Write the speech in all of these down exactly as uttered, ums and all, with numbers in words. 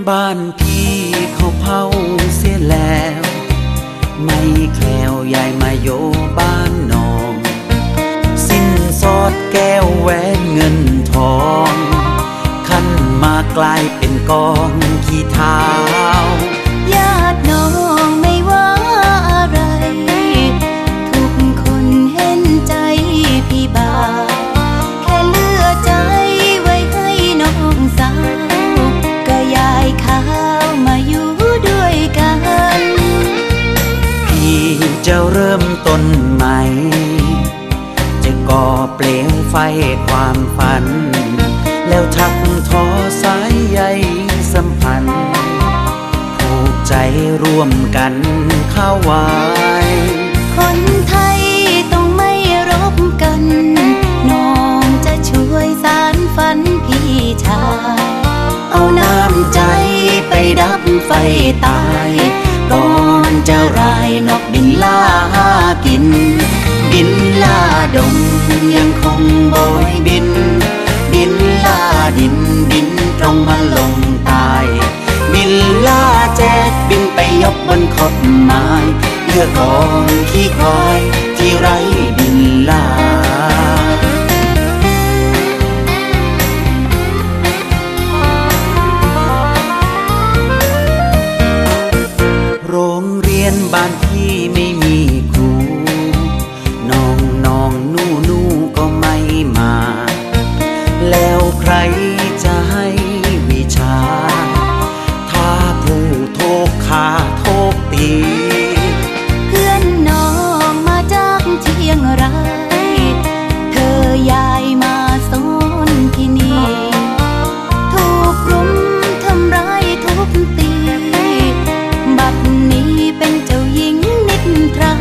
บ้านพี่เขาเผาเสียแล้วไม่แคล้วย้ายมาโยบ้านน้องสิ้นสอดแก้วแหวนเงินทองขันมากลายเป็นกองขี้เท้าญาติน้องไม่ว่าอะไรทุกคนเห็นใจพี่บ่าวแค่เลือกใจไว้ให้น้องสาวก็ยายข้าวมาอยู่ด้วยกันพี่จะเริ่มต้นใหม่จะก่อเปลวไฟความฝันแล้วทักทอสายใยสัมพันธ์ผูกใจร่วมกันเข้าไว้คนไทยต้องไม่รบกันน้องจะช่วยสานฝันพี่ชายเอาน้ำใจไปดับไฟตายก่อนจะรายนกบินล่ากินบินล่าดงยังคงโบยบินบินล่าดินบินตรงมาลงตายบินล่าแจ๊ดบินไปยกบนขอบไม้เลือกกองขี้ควายที่ไร้บินล่าโรงเรียนบ้านพี่ไม่มีครูน้องน้องนู่นู่ก็ไม่มาแล้วใครจะให้วิชาถ้าผู้โทกขาโทกตีเพื่อนน้องมาจากเชียงรายเธอย้ายมาสอนที่นี่ถูกรุมทำร้ายทุบตีบัดนี้เป็นเจ้าหญิงนิทรา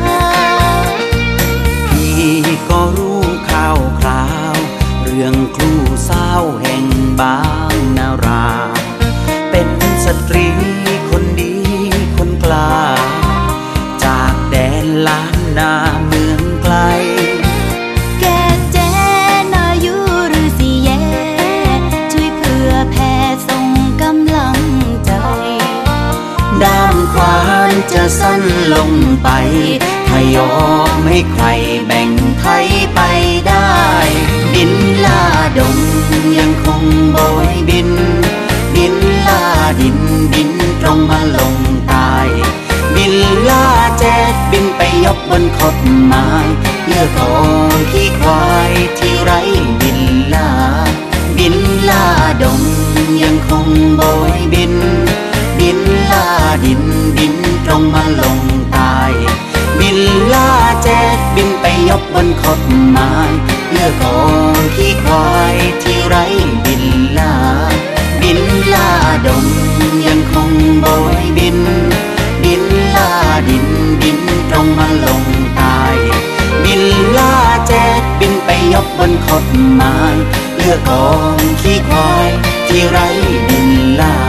พี่ก็รู้ข่าวคราวเรื่องครูสาวแห่งบางนาราเป็นสตรีคนดีคนกล้าจากแดนล้านนาเมืองไกลแก่แจ้นายุหรือสิแย่ช่วยเพื่อแผ่ส่งกำลังใจด้ามขวานจะสั้นลงไปถ้ายอมให้ใครแบ่งไทยไปได้บินล่าดงยังคงโบยบินบินล่าดินบินตรงมาลงตายบินล่าแจ๊ดบินไปยกบนขอบไม้เลือกกองขี้ควายที่ไร้บินล่าบินล่าดงยังคงโบยบินบินล่าดินบินตรงมาลงตายบินล่าแจ๊ดบินไปยกบนขอบไม้เลือกกองขี้ควายที่ไร้บินล่าบินล่าดงยังคงโบยบินบินล่าดินบินตรงมาลงตายบินล่าแจ๊ดบินไปยกบนขอบไม้เลือกกองขี้ควายที่ไร้บินล่า